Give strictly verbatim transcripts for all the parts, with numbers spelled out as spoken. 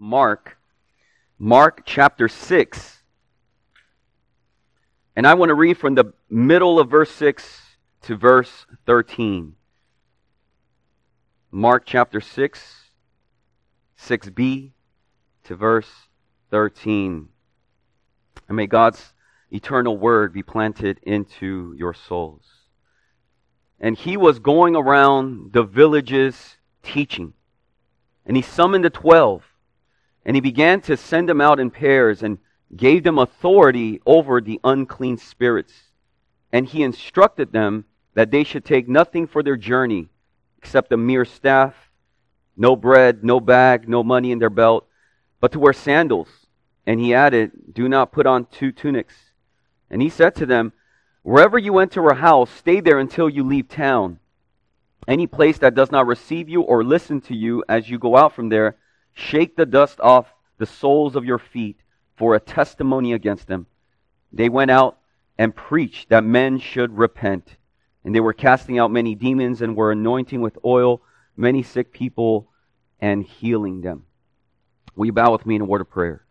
Mark, Mark chapter six. And I want to read from the middle of verse six to verse thirteen. Mark chapter six, six b to verse thirteen. And may God's eternal word be planted into your souls. And he was going around the villages teaching. And he summoned the twelve. And he began to send them out in pairs and gave them authority over the unclean spirits. And he instructed them that they should take nothing for their journey except a mere staff, no bread, no bag, no money in their belt, but to wear sandals. And he added, do not put on two tunics. And he said to them, wherever you enter a house, stay there until you leave town. Any place that does not receive you or listen to you as you go out from there, shake the dust off the soles of your feet for a testimony against them. They went out and preached that men should repent. And they were casting out many demons and were anointing with oil many sick people and healing them. Will you bow with me in a word of prayer?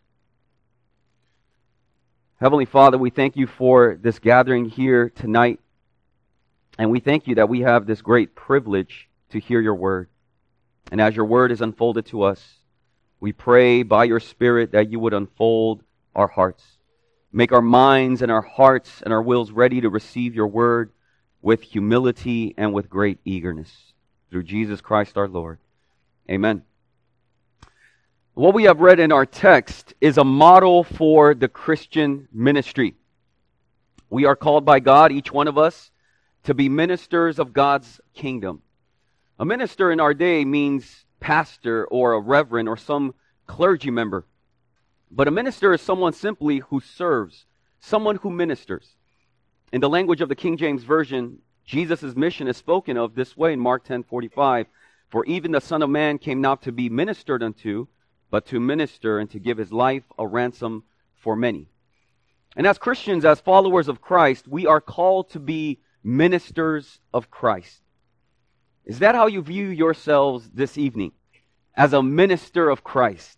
Heavenly Father, we thank you for this gathering here tonight. And we thank you that we have this great privilege to hear your word. And as your word is unfolded to us, we pray by your Spirit that you would unfold our hearts. Make our minds and our hearts and our wills ready to receive your word with humility and with great eagerness. Through Jesus Christ our Lord. Amen. What we have read in our text is a model for the Christian ministry. We are called by God, each one of us, to be ministers of God's kingdom. A minister in our day means pastor or a reverend or some clergy member. But a minister is someone simply who serves, someone who ministers. In the language of the King James Version, Jesus' mission is spoken of this way in Mark ten forty-five. For even the Son of Man came not to be ministered unto, but to minister and to give his life a ransom for many. And as Christians, as followers of Christ, we are called to be ministers of Christ. Is that how you view yourselves this evening? As a minister of Christ?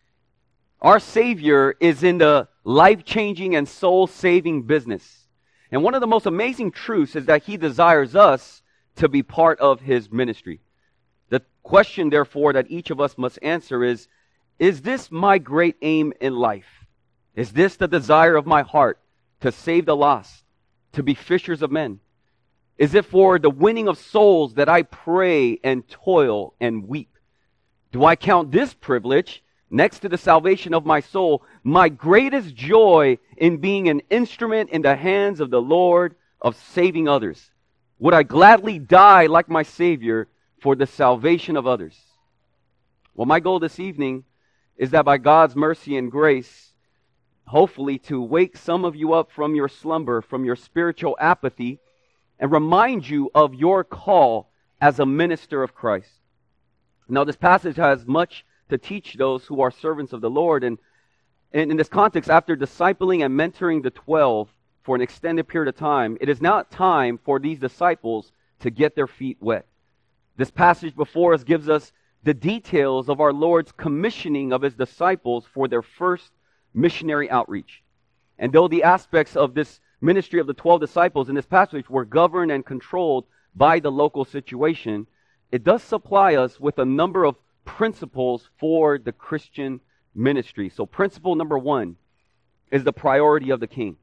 Our Savior is in the life-changing and soul-saving business. And one of the most amazing truths is that he desires us to be part of his ministry. The question, therefore, that each of us must answer is, is this my great aim in life? Is this the desire of my heart, to save the lost, to be fishers of men? Is it for the winning of souls that I pray and toil and weep? Do I count this privilege, next to the salvation of my soul, my greatest joy in being an instrument in the hands of the Lord of saving others? Would I gladly die like my Savior for the salvation of others? Well, my goal this evening is that by God's mercy and grace, hopefully to wake some of you up from your slumber, from your spiritual apathy, and remind you of your call as a minister of Christ. Now, this passage has much to teach those who are servants of the Lord. And, and in this context, after discipling and mentoring the twelve for an extended period of time, it is now time for these disciples to get their feet wet. This passage before us gives us the details of our Lord's commissioning of his disciples for their first missionary outreach. And though the aspects of this ministry of the twelve disciples in this passage were governed and controlled by the local situation, it does supply us with a number of principles for the Christian ministry. So principle number one is the priority of the king.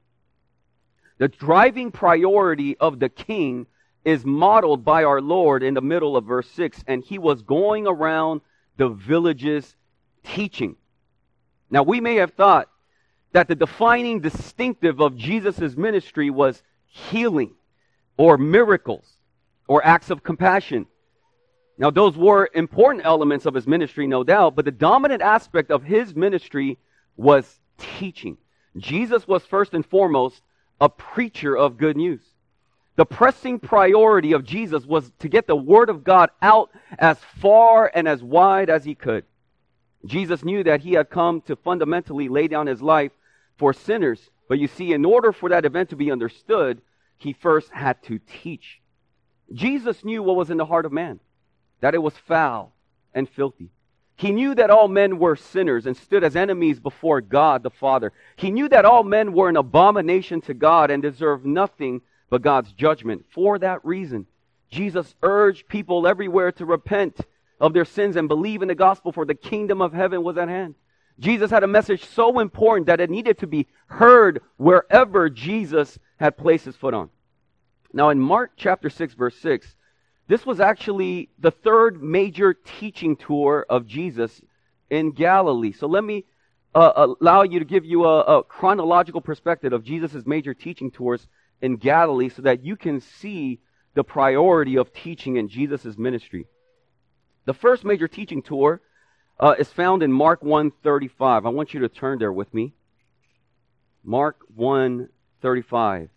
The driving priority of the king is modeled by our Lord in the middle of verse six, and he was going around the villages teaching. Now, we may have thought that the defining distinctive of Jesus' ministry was healing or miracles or acts of compassion. Now, those were important elements of his ministry, no doubt, but the dominant aspect of his ministry was teaching. Jesus was first and foremost a preacher of good news. The pressing priority of Jesus was to get the Word of God out as far and as wide as he could. Jesus knew that he had come to fundamentally lay down his life for sinners. But you see, in order for that event to be understood, he first had to teach. Jesus knew what was in the heart of man, that it was foul and filthy. He knew that all men were sinners and stood as enemies before God the Father. He knew that all men were an abomination to God and deserved nothing but God's judgment. For that reason, Jesus urged people everywhere to repent of their sins and believe in the gospel, for the kingdom of heaven was at hand. Jesus had a message so important that it needed to be heard wherever Jesus had placed his foot on. Now in Mark chapter six, verse six, this was actually the third major teaching tour of Jesus in Galilee. So let me uh, allow you to give you a, a chronological perspective of Jesus' major teaching tours in Galilee so that you can see the priority of teaching in Jesus' ministry. The first major teaching tour uh, is found in Mark one thirty-five. I want you to turn there with me. Mark one thirty-five.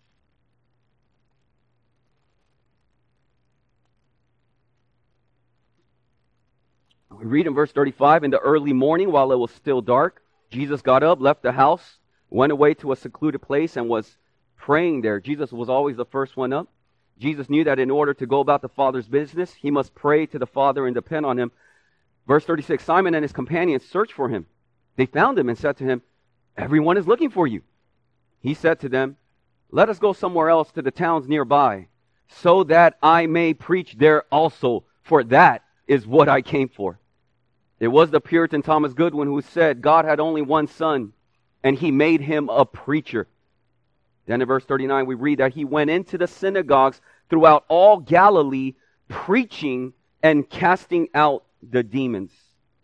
We read in verse thirty-five, in the early morning while it was still dark, Jesus got up, left the house, went away to a secluded place and was praying there. Jesus was always the first one up. Jesus knew that in order to go about the Father's business, he must pray to the Father and depend on him. Verse thirty-six, Simon and his companions searched for him. They found him and said to him, everyone is looking for you. He said to them, let us go somewhere else to the towns nearby, so that I may preach there also, for that is what I came for. It was the Puritan Thomas Goodwin who said God had only one son, and he made him a preacher. Then in verse thirty-nine, we read that he went into the synagogues throughout all Galilee, preaching and casting out the demons.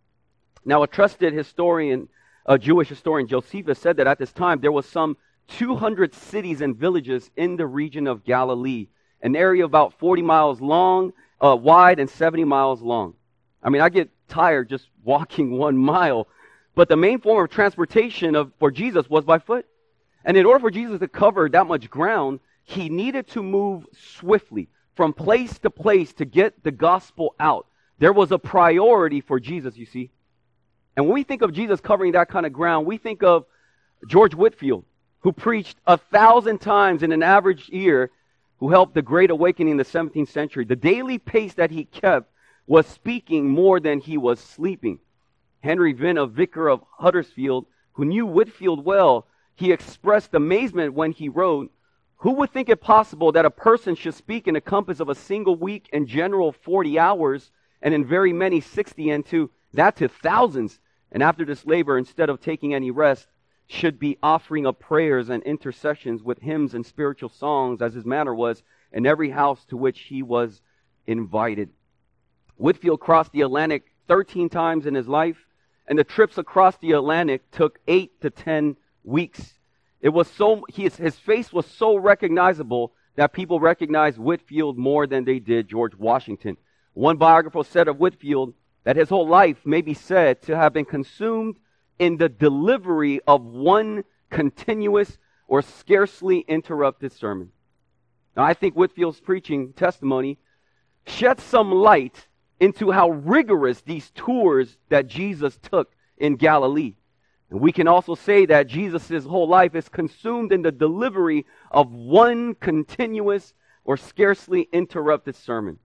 Now, a trusted historian, a Jewish historian, Josephus, said that at this time there was some two hundred cities and villages in the region of Galilee, an area about forty miles long, uh, wide, and seventy miles long. I mean, I get tired just walking one mile, but the main form of transportation of, for Jesus was by foot. And in order for Jesus to cover that much ground, he needed to move swiftly from place to place to get the gospel out. There was a priority for Jesus, you see. And when we think of Jesus covering that kind of ground, we think of George Whitefield, who preached a thousand times in an average year, who helped the Great Awakening in the seventeenth century. The daily pace that he kept was speaking more than he was sleeping. Henry Vinn, a vicar of Huddersfield, who knew Whitefield well, he expressed amazement when he wrote, who would think it possible that a person should speak in a compass of a single week, in general forty hours, and in very many sixty, and to that to thousands, and after this labor, instead of taking any rest, should be offering up prayers and intercessions with hymns and spiritual songs, as his manner was in every house to which he was invited. Whitefield crossed the Atlantic thirteen times in his life, and the trips across the Atlantic took eight to ten weeks. It was so his, his face was so recognizable that people recognized Whitefield more than they did George Washington. One biographer said of Whitefield that his whole life may be said to have been consumed in the delivery of one continuous or scarcely interrupted sermon. Now, I think Whitefield's preaching testimony sheds some light into how rigorous these tours that Jesus took in Galilee. And we can also say that Jesus' whole life is consumed in the delivery of one continuous or scarcely interrupted sermon.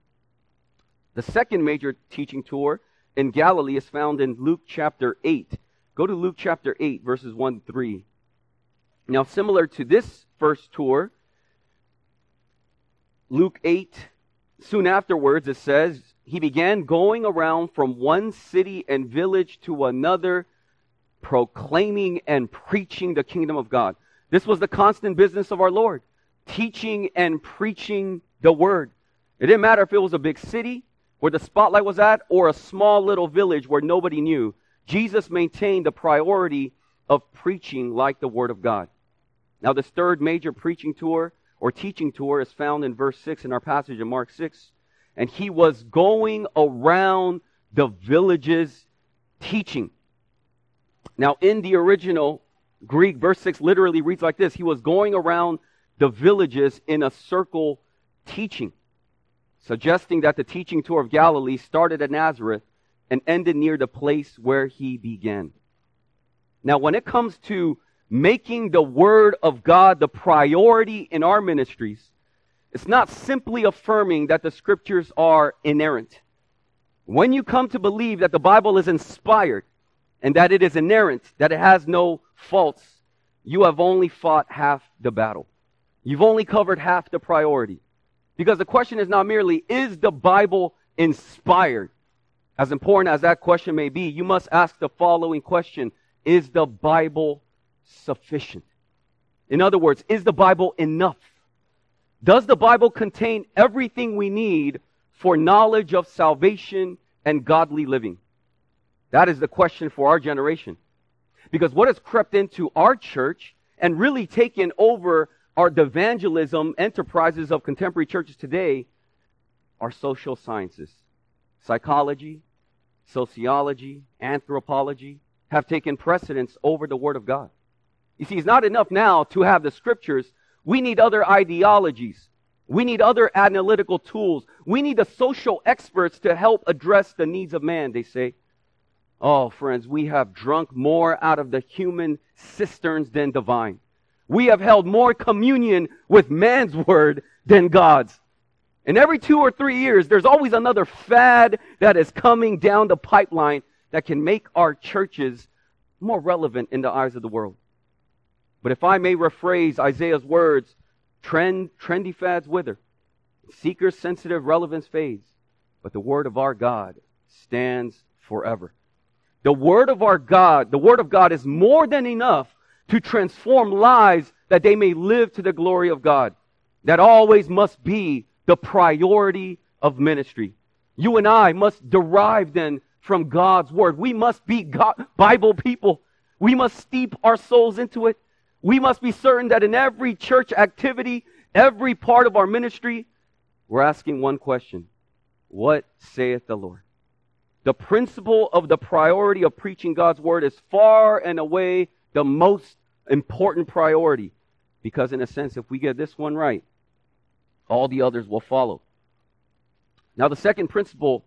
The second major teaching tour in Galilee is found in Luke chapter eight. Go to Luke chapter eight, verses one to three. Now, similar to this first tour, Luke eight, soon afterwards it says, he began going around from one city and village to another, proclaiming and preaching the kingdom of God. This was the constant business of our Lord, teaching and preaching the word. It didn't matter if it was a big city where the spotlight was at or a small little village where nobody knew. Jesus maintained the priority of preaching like the word of God. Now, this third major preaching tour or teaching tour is found in verse six in our passage in Mark six. And he was going around the villages teaching. Now, in the original Greek, verse six literally reads like this. He was going around the villages in a circle teaching, suggesting that the teaching tour of Galilee started at Nazareth and ended near the place where he began. Now, when it comes to making the word of God the priority in our ministries, it's not simply affirming that the scriptures are inerrant. When you come to believe that the Bible is inspired and that it is inerrant, that it has no faults, you have only fought half the battle. You've only covered half the priority. Because the question is not merely, is the Bible inspired? As important as that question may be, you must ask the following question: is the Bible sufficient? In other words, is the Bible enough? Does the Bible contain everything we need for knowledge of salvation and godly living? That is the question for our generation. Because what has crept into our church and really taken over our evangelism enterprises of contemporary churches today are social sciences. Psychology, sociology, anthropology have taken precedence over the Word of God. You see, it's not enough now to have the Scriptures. We need other ideologies. We need other analytical tools. We need the social experts to help address the needs of man, they say. Oh, friends, we have drunk more out of the human cisterns than divine. We have held more communion with man's word than God's. And every two or three years, there's always another fad that is coming down the pipeline that can make our churches more relevant in the eyes of the world. But if I may rephrase Isaiah's words, trend, trendy fads wither, seeker-sensitive relevance fades, but the word of our God stands forever. The word of our God, the word of God is more than enough to transform lives that they may live to the glory of God. That always must be the priority of ministry. You and I must derive then from God's word. We must be God, Bible people. We must steep our souls into it. We must be certain that in every church activity, every part of our ministry, we're asking one question: what saith the Lord? The principle of the priority of preaching God's word is far and away the most important priority. Because in a sense, if we get this one right, all the others will follow. Now, the second principle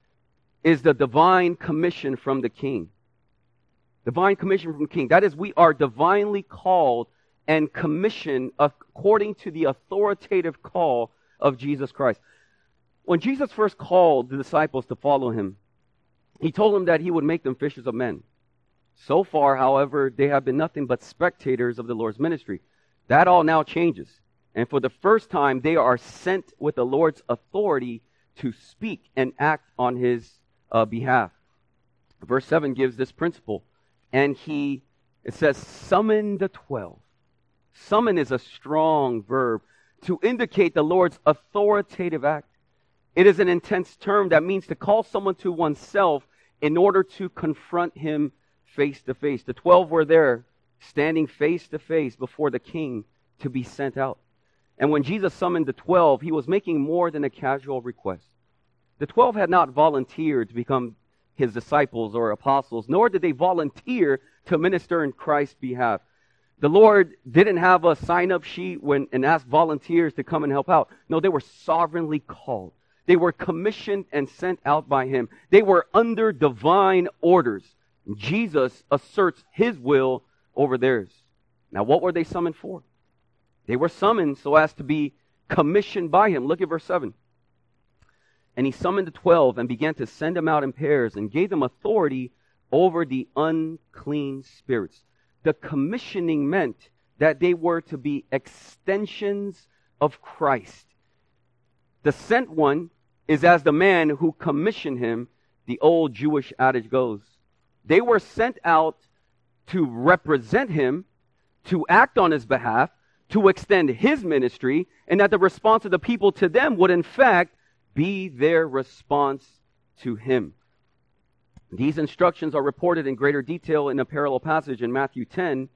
is the divine commission from the King. Divine commission from the King. That is, we are divinely called and commissioned according to the authoritative call of Jesus Christ. When Jesus first called the disciples to follow him, he told them that he would make them fishers of men. So far, however, they have been nothing but spectators of the Lord's ministry. That all now changes. And for the first time, they are sent with the Lord's authority to speak and act on his uh, behalf. Verse seven gives this principle. And he, it says, summon the twelve. Summon is a strong verb to indicate the Lord's authoritative act. It is an intense term that means to call someone to oneself in order to confront him face to face. The twelve were there, standing face to face before the king to be sent out. And when Jesus summoned the twelve, he was making more than a casual request. The twelve had not volunteered to become his disciples or apostles, nor did they volunteer to minister in Christ's behalf. The Lord didn't have a sign-up sheet when, and ask volunteers to come and help out. No, they were sovereignly called. They were commissioned and sent out by him. They were under divine orders. Jesus asserts his will over theirs. Now, what were they summoned for? They were summoned so as to be commissioned by him. Look at verse seven. And he summoned the twelve and began to send them out in pairs and gave them authority over the unclean spirits. The commissioning meant that they were to be extensions of Christ. The sent one is as the man who commissioned him, the old Jewish adage goes. They were sent out to represent him, to act on his behalf, to extend his ministry, and that the response of the people to them would in fact be their response to him. These instructions are reported in greater detail in a parallel passage in Matthew ten.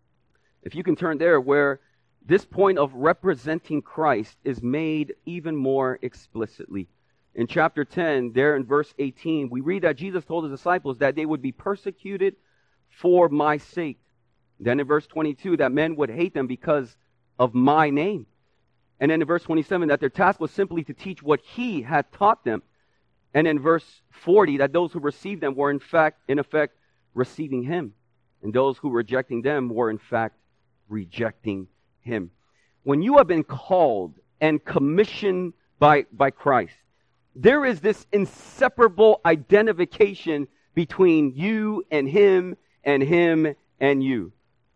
If you can turn there, where this point of representing Christ is made even more explicitly. In chapter ten, there in verse eighteen, we read that Jesus told his disciples that they would be persecuted for my sake. Then in verse twenty-two, that men would hate them because of my name. And then in verse twenty-seven, that their task was simply to teach what he had taught them. And in verse forty, that those who received them were in fact, in effect, receiving him. And those who were rejecting them were in fact rejecting him. When you have been called and commissioned by, by Christ, There is this inseparable identification between you and him and him and you.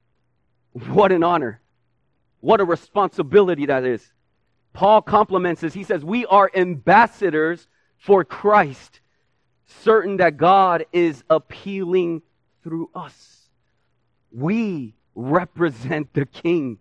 What an honor. What a responsibility that is. Paul compliments this. He says, we are ambassadors for Christ, certain that God is appealing through us. We represent the King.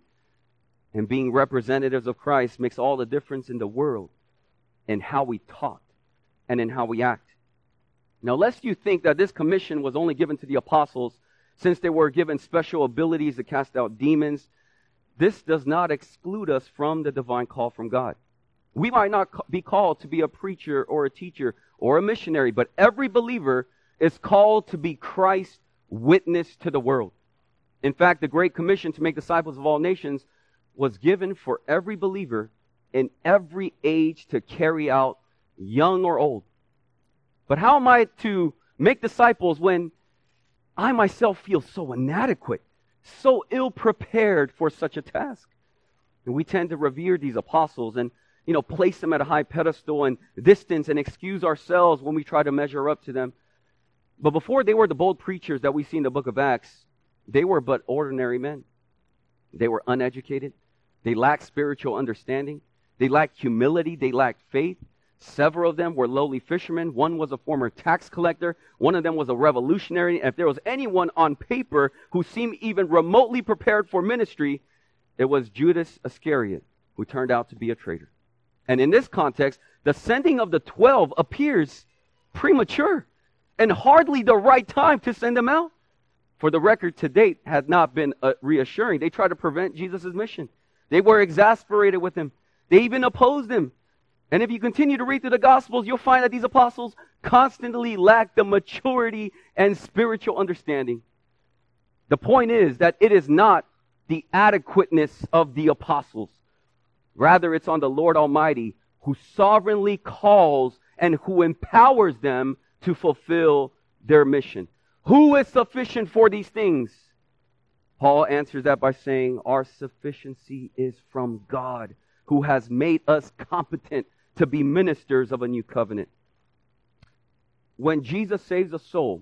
And being representatives of Christ makes all the difference in the world in how we talk and in how we act. Now, lest you think that this commission was only given to the apostles since they were given special abilities to cast out demons, this does not exclude us from the divine call from God. We might not be called to be a preacher or a teacher or a missionary, but every believer is called to be Christ's witness to the world. In fact, the Great Commission to make disciples of all nations was given for every believer in every age to carry out, young or old. But how am I to make disciples when I myself feel so inadequate, so ill-prepared for such a task? And we tend to revere these apostles and, you know, place them at a high pedestal and distance and excuse ourselves when we try to measure up to them. But before they were the bold preachers that we see in the book of Acts, they were but ordinary men. They were uneducated. They lacked spiritual understanding. They lacked humility. They lacked faith. Several of them were lowly fishermen. One was a former tax collector. One of them was a revolutionary. And if there was anyone on paper who seemed even remotely prepared for ministry, it was Judas Iscariot, who turned out to be a traitor. And in this context, the sending of the twelve appears premature and hardly the right time to send them out. For the record to date had not been uh, reassuring. They tried to prevent Jesus' mission. They were exasperated with him. They even opposed him. And if you continue to read through the Gospels, you'll find that these apostles constantly lacked the maturity and spiritual understanding. The point is that it is not the adequateness of the apostles. Rather, it's on the Lord Almighty who sovereignly calls and who empowers them to fulfill their mission. Who is sufficient for these things? Paul answers that by saying, our sufficiency is from God, who has made us competent to be ministers of a new covenant. When Jesus saves a soul,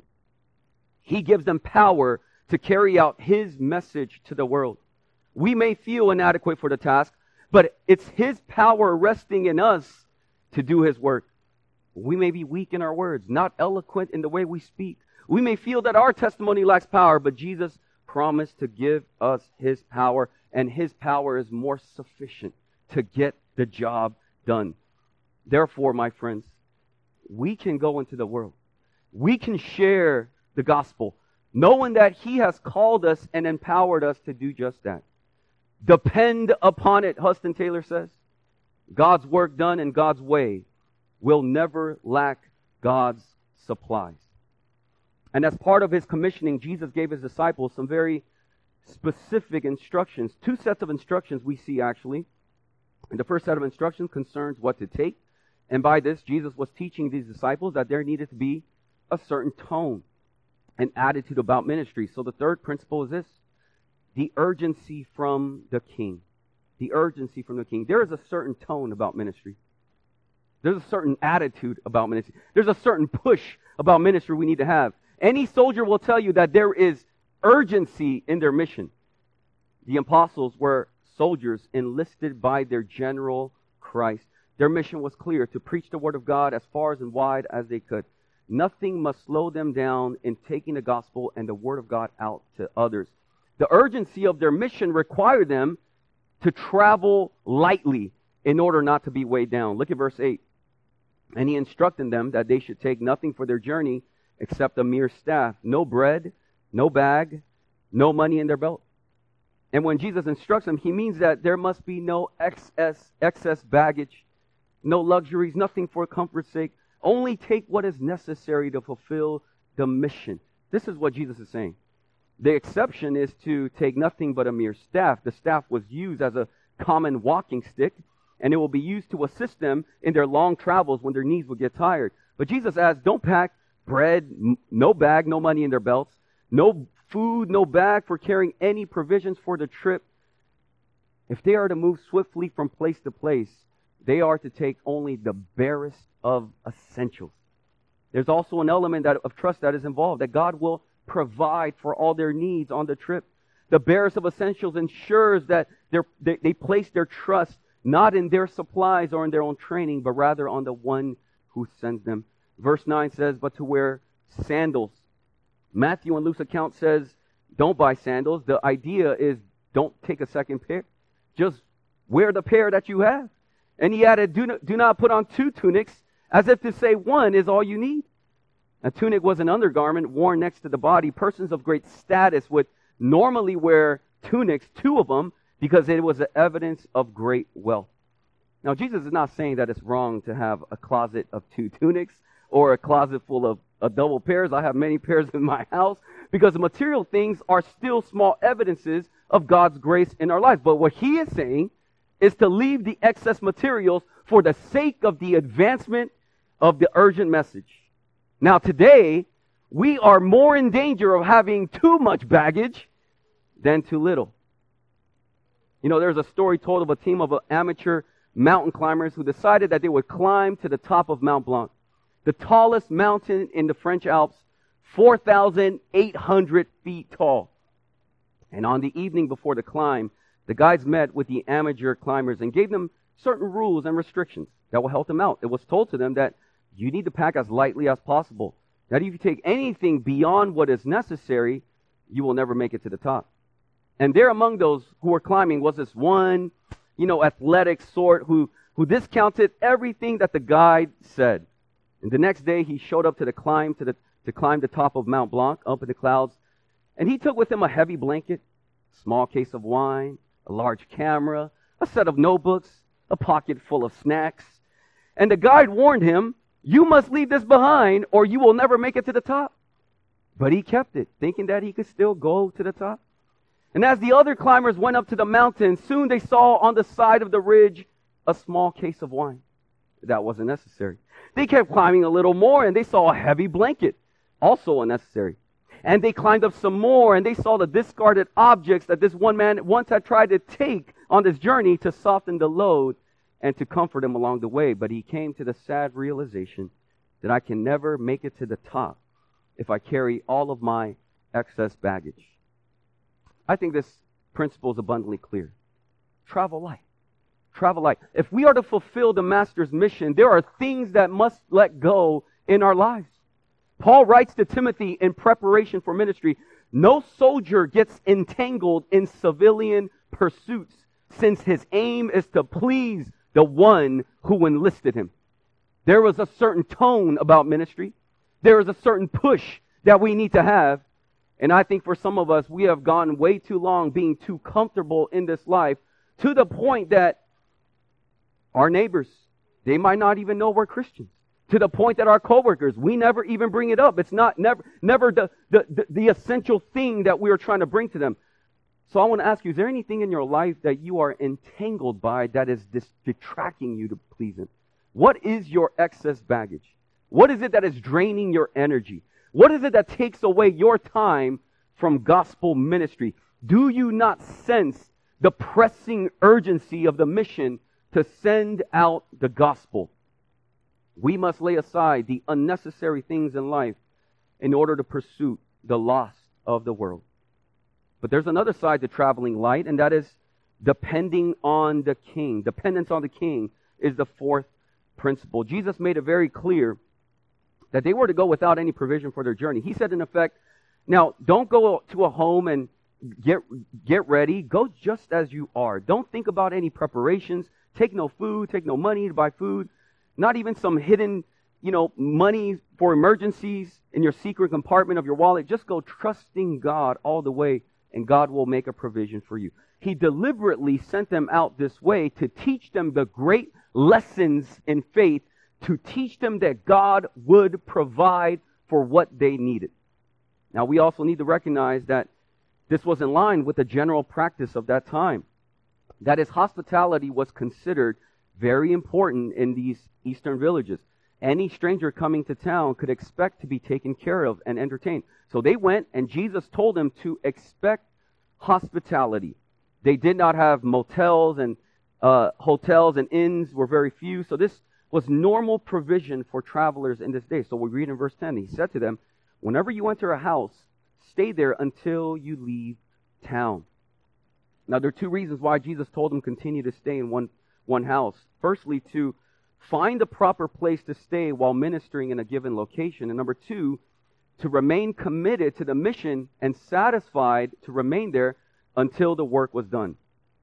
he gives them power to carry out his message to the world. We may feel inadequate for the task, but it's his power resting in us to do his work. We may be weak in our words, not eloquent in the way we speak. We may feel that our testimony lacks power, but Jesus promised to give us his power, and his power is more sufficient to get the job done. Therefore, my friends, we can go into the world. We can share the gospel, knowing that he has called us and empowered us to do just that. Depend upon it, Huston Taylor says. God's work done in God's way will never lack God's supplies. And as part of his commissioning, Jesus gave his disciples some very specific instructions. Two sets of instructions we see actually. And the first set of instructions concerns what to take. And by this, Jesus was teaching these disciples that there needed to be a certain tone and attitude about ministry. So the third principle is this: the urgency from the King. The urgency from the King. There is a certain tone about ministry. There's a certain attitude about ministry. There's a certain push about ministry we need to have. Any soldier will tell you that there is urgency in their mission. The apostles were soldiers enlisted by their general Christ. Their mission was clear: to preach the word of God as far and wide as they could. Nothing must slow them down in taking the gospel and the word of God out to others. The urgency of their mission required them to travel lightly in order not to be weighed down. Look at verse eight. And he instructed them that they should take nothing for their journey except a mere staff, no bread, no bag, no money in their belt. And when Jesus instructs them, he means that there must be no excess, excess baggage, no luxuries, nothing for comfort's sake. Only take what is necessary to fulfill the mission. This is what Jesus is saying. The exception is to take nothing but a mere staff. The staff was used as a common walking stick, and it will be used to assist them in their long travels when their knees will get tired. But Jesus asks, don't pack bread, no bag, no money in their belts, no food, no bag for carrying any provisions for the trip. If they are to move swiftly from place to place, they are to take only the barest of essentials. There's also an element that, of trust that is involved, that God will provide for all their needs on the trip. The barest of essentials ensures that they, they place their trust not in their supplies or in their own training, but rather on the one who sends them. Verse nine says, but to wear sandals. Matthew and Luke's account says, don't buy sandals. The idea is don't take a second pair. Just wear the pair that you have. And he added, do not, do not put on two tunics, as if to say one is all you need. A tunic was an undergarment worn next to the body. Persons of great status would normally wear tunics, two of them, because it was an evidence of great wealth. Now, Jesus is not saying that it's wrong to have a closet of two tunics or a closet full of a double pairs. I have many pairs in my house, because the material things are still small evidences of God's grace in our lives. But what he is saying is to leave the excess materials for the sake of the advancement of the urgent message. Now, today, we are more in danger of having too much baggage than too little. You know, there's a story told of a team of amateur mountain climbers who decided that they would climb to the top of Mont Blanc, the tallest mountain in the French Alps, four thousand eight hundred feet tall. And on the evening before the climb, the guides met with the amateur climbers and gave them certain rules and restrictions that will help them out. It was told to them that you need to pack as lightly as possible. That if you take anything beyond what is necessary, you will never make it to the top. And there among those who were climbing was this one, you know, athletic sort who, who discounted everything that the guide said. And the next day he showed up to the climb to the to climb the top of Mont Blanc up in the clouds. And he took with him a heavy blanket, a small case of wine, a large camera, a set of notebooks, a pocket full of snacks. And the guide warned him, you must leave this behind or you will never make it to the top. But he kept it, thinking that he could still go to the top. And as the other climbers went up to the mountain, soon they saw on the side of the ridge a small case of wine. That wasn't necessary. They kept climbing a little more and they saw a heavy blanket, also unnecessary. And they climbed up some more and they saw the discarded objects that this one man once had tried to take on this journey to soften the load and to comfort him along the way. But he came to the sad realization that I can never make it to the top if I carry all of my excess baggage. I think this principle is abundantly clear. Travel light. Travel light. If we are to fulfill the Master's mission, there are things that must let go in our lives. Paul writes to Timothy in preparation for ministry, no soldier gets entangled in civilian pursuits, since his aim is to please the one who enlisted him. There was a certain tone about ministry. There is a certain push that we need to have. And I think for some of us, we have gone way too long being too comfortable in this life to the point that our neighbors, they might not even know we're Christians. To the point that our coworkers, we never even bring it up. It's not never never the, the, the, the essential thing that we are trying to bring to them. So I want to ask you, is there anything in your life that you are entangled by that is dis- detracting you to please Him? What is your excess baggage? What is it that is draining your energy? What is it that takes away your time from gospel ministry? Do you not sense the pressing urgency of the mission to send out the gospel? We must lay aside the unnecessary things in life in order to pursue the lost of the world. But there's another side to traveling light, and that is depending on the King. Dependence on the King is the fourth principle. Jesus made it very clear that they were to go without any provision for their journey. He said, in effect, now, don't go to a home and get get ready. Go just as you are. Don't think about any preparations. Take no food. Take no money to buy food. Not even some hidden, you know, money for emergencies in your secret compartment of your wallet. Just go trusting God all the way, and God will make a provision for you. He deliberately sent them out this way to teach them the great lessons in faith, to teach them that God would provide for what they needed. Now, we also need to recognize that this was in line with the general practice of that time. That is, hospitality was considered very important in these eastern villages. Any stranger coming to town could expect to be taken care of and entertained. So they went, and Jesus told them to expect hospitality. They did not have motels and Uh, hotels and inns were very few. So this was normal provision for travelers in this day. So we read in verse ten, he said to them, whenever you enter a house, stay there until you leave town. Now, there are two reasons why Jesus told them continue to stay in one, one house. Firstly, to find a proper place to stay while ministering in a given location. And number two, to remain committed to the mission and satisfied to remain there until the work was done.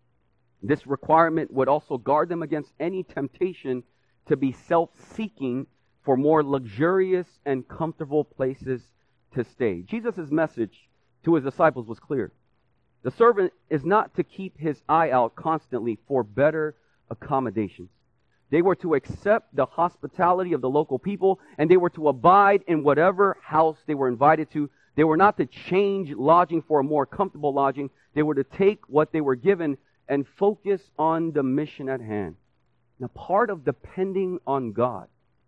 This requirement would also guard them against any temptation to be self-seeking for more luxurious and comfortable places to stay. Jesus' message to his disciples was clear. The servant is not to keep his eye out constantly for better accommodations. They were to accept the hospitality of the local people, and they were to abide in whatever house they were invited to. They were not to change lodging for a more comfortable lodging. They were to take what they were given and focus on the mission at hand. Now, part of depending on God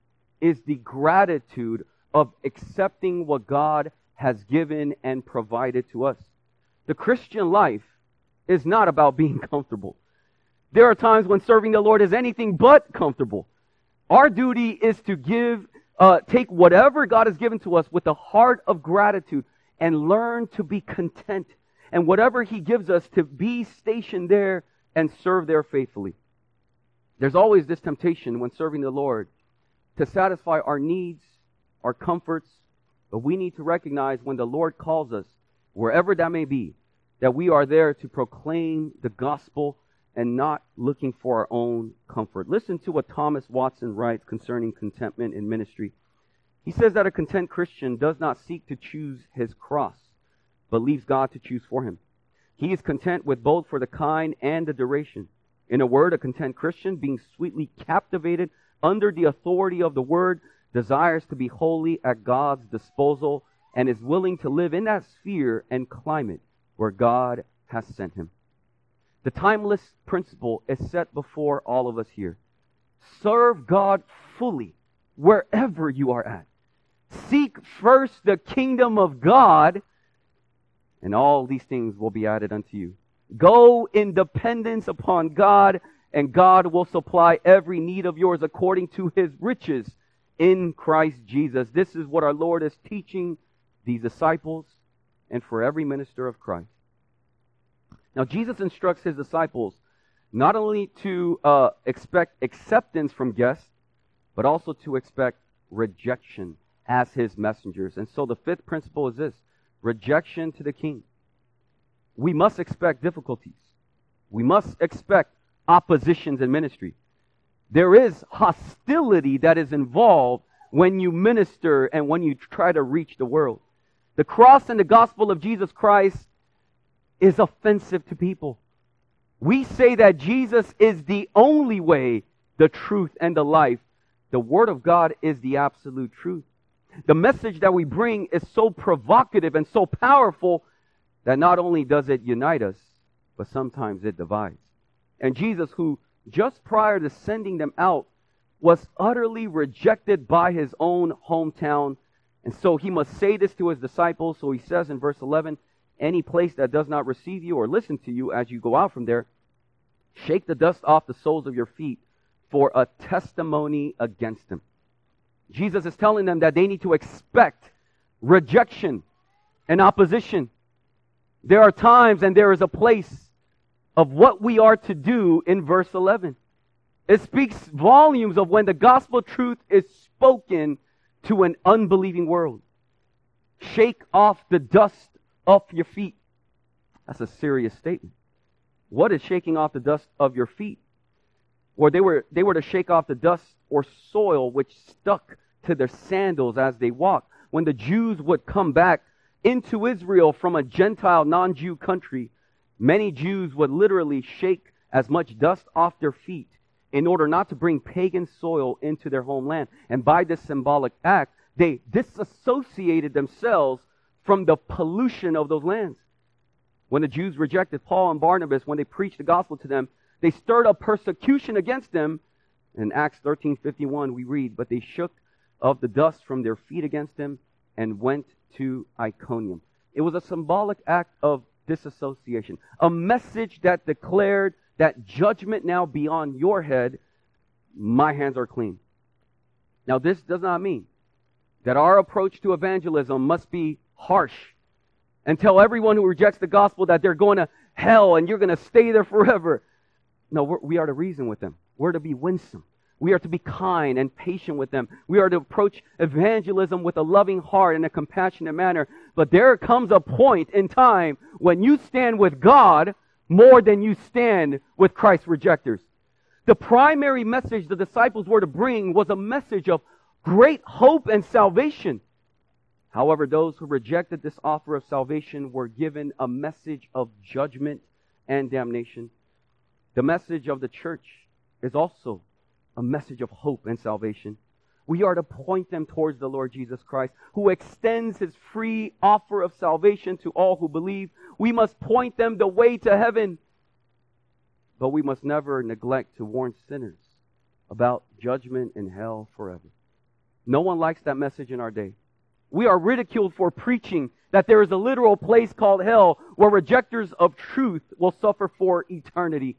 is the gratitude of accepting what God has given and provided to us. The Christian life is not about being comfortable. There are times when serving the Lord is anything but comfortable. Our duty is to give, uh, take whatever God has given to us with a heart of gratitude and learn to be content. And whatever He gives us, to be stationed there and serve there faithfully. There's always this temptation when serving the Lord to satisfy our needs, our comforts, but we need to recognize when the Lord calls us, wherever that may be, that we are there to proclaim the gospel and not looking for our own comfort. Listen to what Thomas Watson writes concerning contentment in ministry. He says that a content Christian does not seek to choose his cross, but leaves God to choose for him. He is content with both for the kind and the duration. In a word, a content Christian, being sweetly captivated under the authority of the Word, desires to be wholly at God's disposal and is willing to live in that sphere and climate where God has sent him. The timeless principle is set before all of us here. Serve God fully wherever you are at. Seek first the kingdom of God, and all these things will be added unto you. Go in dependence upon God, and God will supply every need of yours according to His riches in Christ Jesus. This is what our Lord is teaching these disciples and for every minister of Christ. Now, Jesus instructs His disciples not only to uh, expect acceptance from guests, but also to expect rejection as His messengers. And so the fifth principle is this: rejection to the King. We must expect difficulties. We must expect oppositions in ministry. There is hostility that is involved when you minister and when you try to reach the world. The cross and the gospel of Jesus Christ is offensive to people. We say that Jesus is the only way, the truth, and the life. The Word of God is the absolute truth. The message that we bring is so provocative and so powerful that not only does it unite us, but sometimes it divides. And Jesus, who just prior to sending them out, was utterly rejected by His own hometown. And so He must say this to His disciples. So He says in verse eleven, any place that does not receive you or listen to you as you go out from there, shake the dust off the soles of your feet for a testimony against them. Jesus is telling them that they need to expect rejection and opposition. There are times and there is a place of what we are to do in verse eleven. It speaks volumes of when the gospel truth is spoken to an unbelieving world. Shake off the dust off your feet. That's a serious statement. What is shaking off the dust of your feet? Or they were they were to shake off the dust or soil which stuck to their sandals as they walked. When the Jews would come back into Israel from a Gentile non-Jew country, many Jews would literally shake as much dust off their feet in order not to bring pagan soil into their homeland. And by this symbolic act, they disassociated themselves from the pollution of those lands. When the Jews rejected Paul and Barnabas, when they preached the gospel to them, they stirred up persecution against them. In Acts thirteen fifty-one, we read, but they shook of the dust from their feet against them and went to Iconium. It was a symbolic act of disassociation, a message that declared that judgment now be on your head, my hands are clean. Now, this does not mean that our approach to evangelism must be harsh and tell everyone who rejects the gospel that they're going to hell and you're going to stay there forever. No, we're, we are to reason with them. We're to be winsome. We are to be kind and patient with them. We are to approach evangelism with a loving heart and a compassionate manner. But there comes a point in time when you stand with God more than you stand with Christ's rejectors. The primary message the disciples were to bring was a message of great hope and salvation. However, those who rejected this offer of salvation were given a message of judgment and damnation. The message of the church is also a message of hope and salvation. We are to point them towards the Lord Jesus Christ, who extends His free offer of salvation to all who believe. We must point them the way to heaven. But we must never neglect to warn sinners about judgment and hell forever. No one likes that message in our day. We are ridiculed for preaching that there is a literal place called hell where rejectors of truth will suffer for eternity.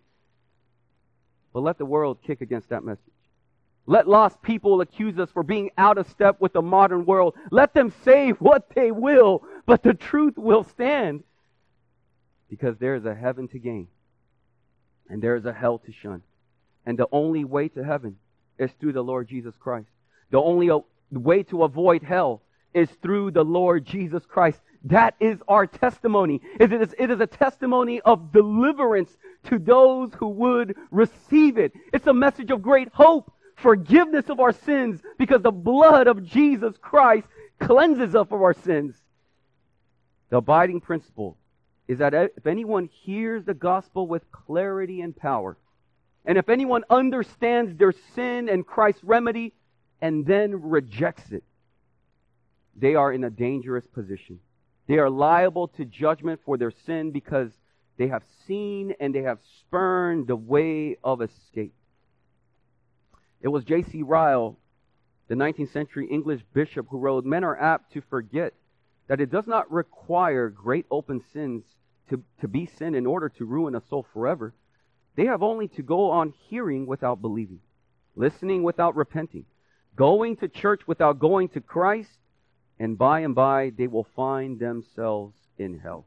But let the world kick against that message. Let lost people accuse us for being out of step with the modern world. Let them say what they will, but the truth will stand. Because there is a heaven to gain, and there is a hell to shun. And the only way to heaven is through the Lord Jesus Christ. The only way to avoid hell is through the Lord Jesus Christ. That is our testimony. It is, it is a testimony of deliverance to those who would receive it. It's a message of great hope, forgiveness of our sins, because the blood of Jesus Christ cleanses us of our sins. The abiding principle is that if anyone hears the gospel with clarity and power, and if anyone understands their sin and Christ's remedy, and then rejects it, they are in a dangerous position. They are liable to judgment for their sin because they have seen and they have spurned the way of escape. It was J C Ryle, the nineteenth century English bishop, who wrote, "Men are apt to forget that it does not require great open sins to, to be sin in order to ruin a soul forever. They have only to go on hearing without believing, listening without repenting, going to church without going to Christ, and by and by they will find themselves in hell."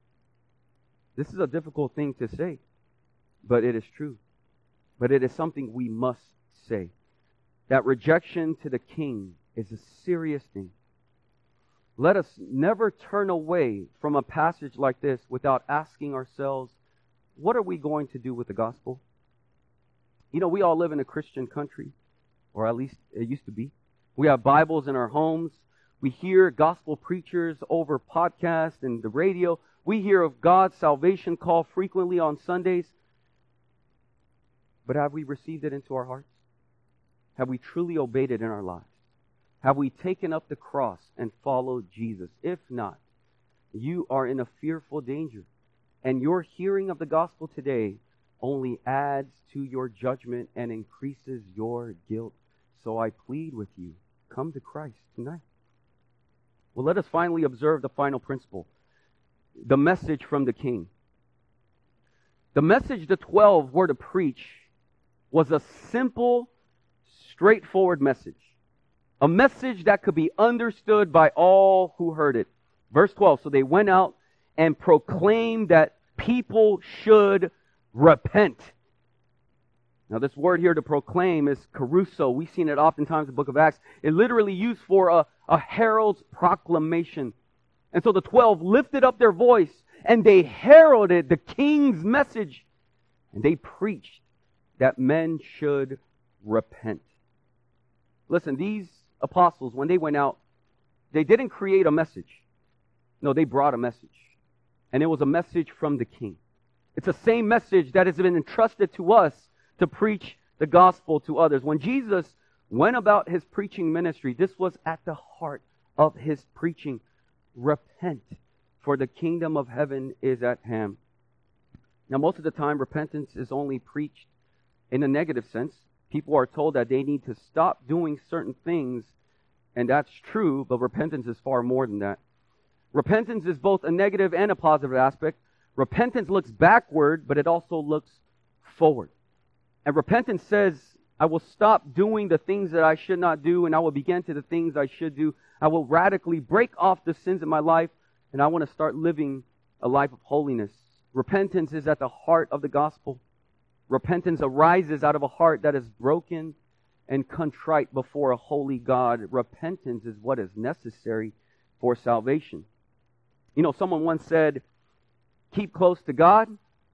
This is a difficult thing to say, but it is true. But it is something we must say. That rejection to the King is a serious thing. Let us never turn away from a passage like this without asking ourselves, what are we going to do with the gospel? You know, we all live in a Christian country, or at least it used to be. We have Bibles in our homes. We hear gospel preachers over podcasts and the radio. We hear of God's salvation call frequently on Sundays. But have we received it into our hearts? Have we truly obeyed it in our lives? Have we taken up the cross and followed Jesus? If not, you are in a fearful danger. And your hearing of the gospel today only adds to your judgment and increases your guilt. So I plead with you, come to Christ tonight. Well, let us finally observe the final principle, the message from the King. The message the twelve were to preach was a simple, straightforward message. A message that could be understood by all who heard it. Verse twelve, so they went out and proclaimed that people should repent. Now this word here to proclaim is kerusso. We've seen it oftentimes in the book of Acts. It literally used for a, a herald's proclamation. And so the twelve lifted up their voice and they heralded the King's message. And they preached that men should repent. Listen, these apostles, when they went out, they didn't create a message. No, they brought a message. And it was a message from the King. It's the same message that has been entrusted to us to preach the gospel to others. When Jesus went about his preaching ministry, this was at the heart of his preaching. Repent, for the kingdom of heaven is at hand. Now, most of the time, repentance is only preached in a negative sense. People are told that they need to stop doing certain things, and that's true, but repentance is far more than that. Repentance is both a negative and a positive aspect. Repentance looks backward, but it also looks forward. And repentance says, I will stop doing the things that I should not do, and I will begin to the things I should do. I will radically break off the sins in my life, and I want to start living a life of holiness. Repentance is at the heart of the gospel. Repentance arises out of a heart that is broken and contrite before a holy God. Repentance is what is necessary for salvation. You know, someone once said, keep close to God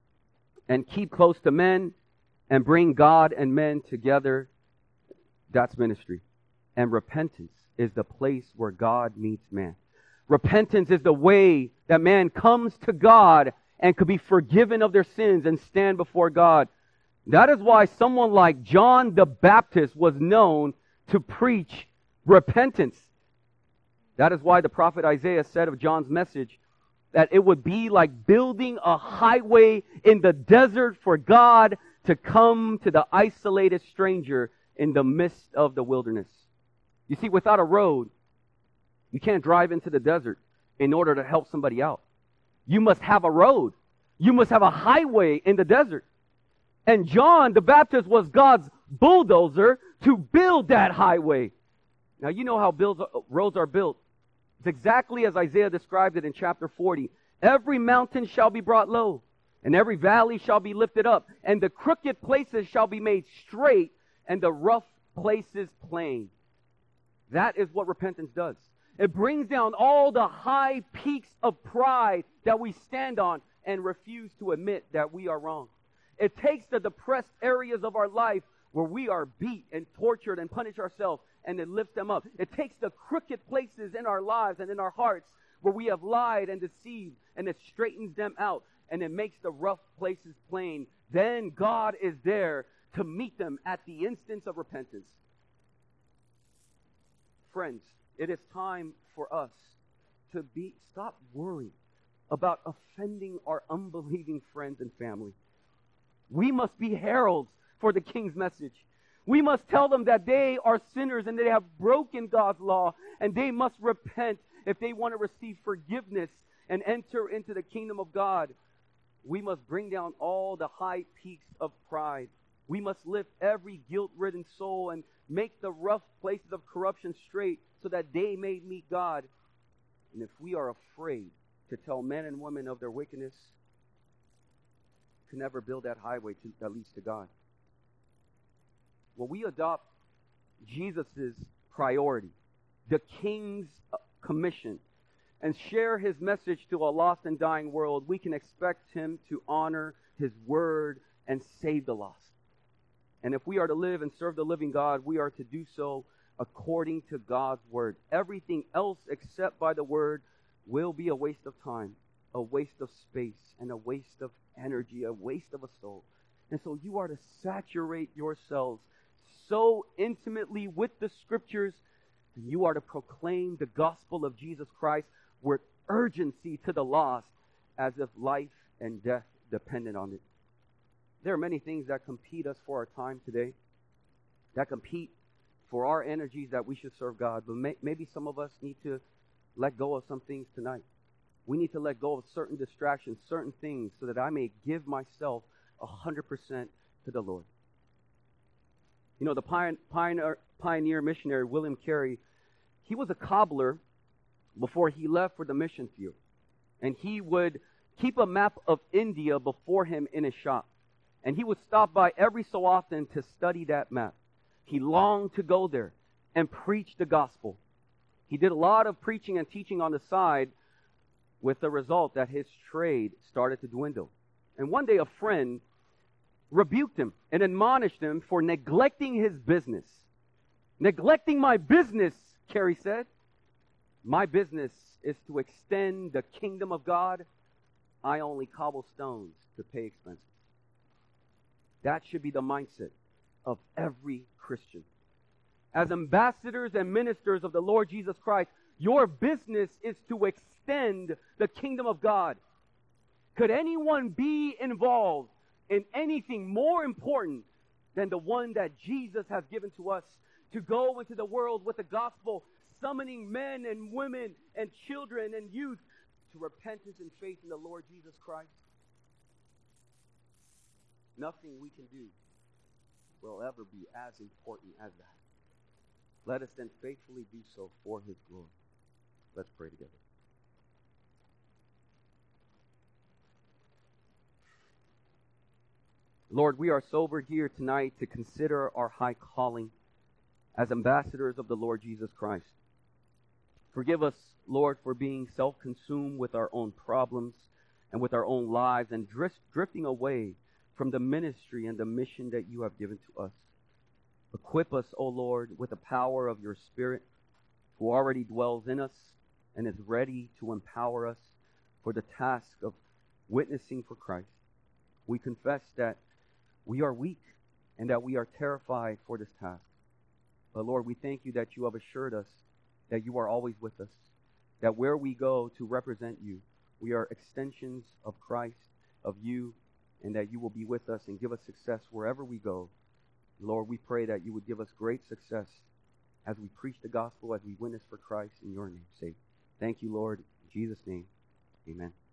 and keep close to men and bring God and men together. That's ministry. And repentance is the place where God meets man. Repentance is the way that man comes to God and could be forgiven of their sins and stand before God. That is why someone like John the Baptist was known to preach repentance. That is why the prophet Isaiah said of John's message that it would be like building a highway in the desert for God to come to the isolated stranger in the midst of the wilderness. You see, without a road, you can't drive into the desert in order to help somebody out. You must have a road. You must have a highway in the desert. And John the Baptist was God's bulldozer to build that highway. Now, you know how builds, roads are built. It's exactly as Isaiah described it in chapter forty. Every mountain shall be brought low, and every valley shall be lifted up, and the crooked places shall be made straight, and the rough places plain. That is what repentance does. It brings down all the high peaks of pride that we stand on and refuse to admit that we are wrong. It takes the depressed areas of our life where we are beat and tortured and punish ourselves, and it lifts them up. It takes the crooked places in our lives and in our hearts where we have lied and deceived, and it straightens them out, and it makes the rough places plain. Then God is there to meet them at the instance of repentance. Friends, it is time for us to be stop worrying about offending our unbelieving friends and family. We must be heralds for the King's message. We must tell them that they are sinners and they have broken God's law, and they must repent if they want to receive forgiveness and enter into the kingdom of God. We must bring down all the high peaks of pride. We must lift every guilt-ridden soul and make the rough places of corruption straight so that they may meet God. And if we are afraid to tell men and women of their wickedness, can never build that highway to, that leads to God. Well, we adopt Jesus' priority, the King's commission, and share his message to a lost and dying world, we can expect him to honor his word and save the lost. And if we are to live and serve the living God, we are to do so according to God's word. Everything else except by the word will be a waste of time, a waste of space, and a waste of energy, a waste of a soul. And so you are to saturate yourselves so intimately with the scriptures, and you are to proclaim the gospel of Jesus Christ with urgency to the lost, as if life and death depended on it. There are many things that compete us for our time today, that compete for our energies that we should serve God. But may, maybe some of us need to let go of some things tonight. We need to let go of certain distractions, certain things, so that I may give myself one hundred percent to the Lord. You know, the pioneer, pioneer missionary William Carey, he was a cobbler before he left for the mission field. And he would keep a map of India before him in his shop. And he would stop by every so often to study that map. He longed to go there and preach the gospel. He did a lot of preaching and teaching on the side, with the result that his trade started to dwindle. And one day a friend rebuked him and admonished him for neglecting his business. Neglecting my business, Carey said. My business is to extend the kingdom of God. I only cobble stones to pay expenses. That should be the mindset of every Christian. As ambassadors and ministers of the Lord Jesus Christ, your business is to extend the kingdom of God. Could anyone be involved in anything more important than the one that Jesus has given to us, to go into the world with the gospel, summoning men and women and children and youth to repentance and faith in the Lord Jesus Christ? Nothing we can do will ever be as important as that. Let us then faithfully do so for his glory. Let's pray together. Lord, we are sobered here tonight to consider our high calling as ambassadors of the Lord Jesus Christ. Forgive us, Lord, for being self-consumed with our own problems and with our own lives and drift, drifting away from the ministry and the mission that you have given to us. Equip us, O Lord, with the power of your Spirit, who already dwells in us and is ready to empower us for the task of witnessing for Christ. We confess that we are weak and that we are terrified for this task. But Lord, we thank you that you have assured us that you are always with us, that where we go to represent you, we are extensions of Christ, of you, and that you will be with us and give us success wherever we go. Lord, we pray that you would give us great success as we preach the gospel, as we witness for Christ in your name's sake. Thank you, Lord. In Jesus' name, amen.